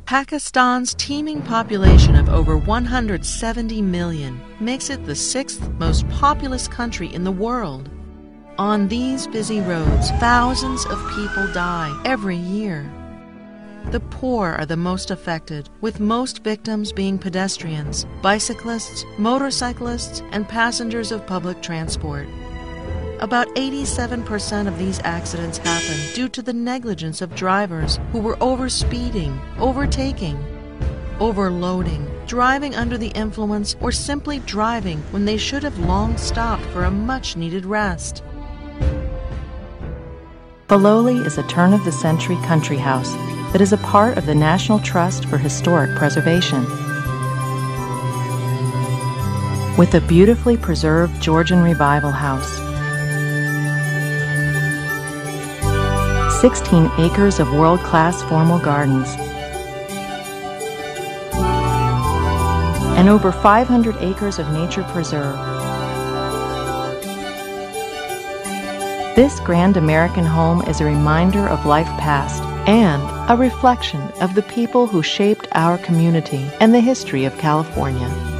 Pakistan's teeming population of over 170 million makes it the sixth most populous country in the world. On these busy roads, thousands of people die every year. The poor are the most affected, with most victims being pedestrians, bicyclists, motorcyclists, and passengers of public transport. About 87% of these accidents happen due to the negligence of drivers who were overspeeding, overtaking, overloading, driving under the influence, or simply driving when they should have long stopped for a much-needed rest. Filoli is a turn-of-the-century country house that is a part of the National Trust for Historic Preservation. With a beautifully preserved Georgian Revival house, 16 acres of world-class formal gardens, and over 500 acres of nature preserve. This grand American home is a reminder of life past and a reflection of the people who shaped our community and the history of California.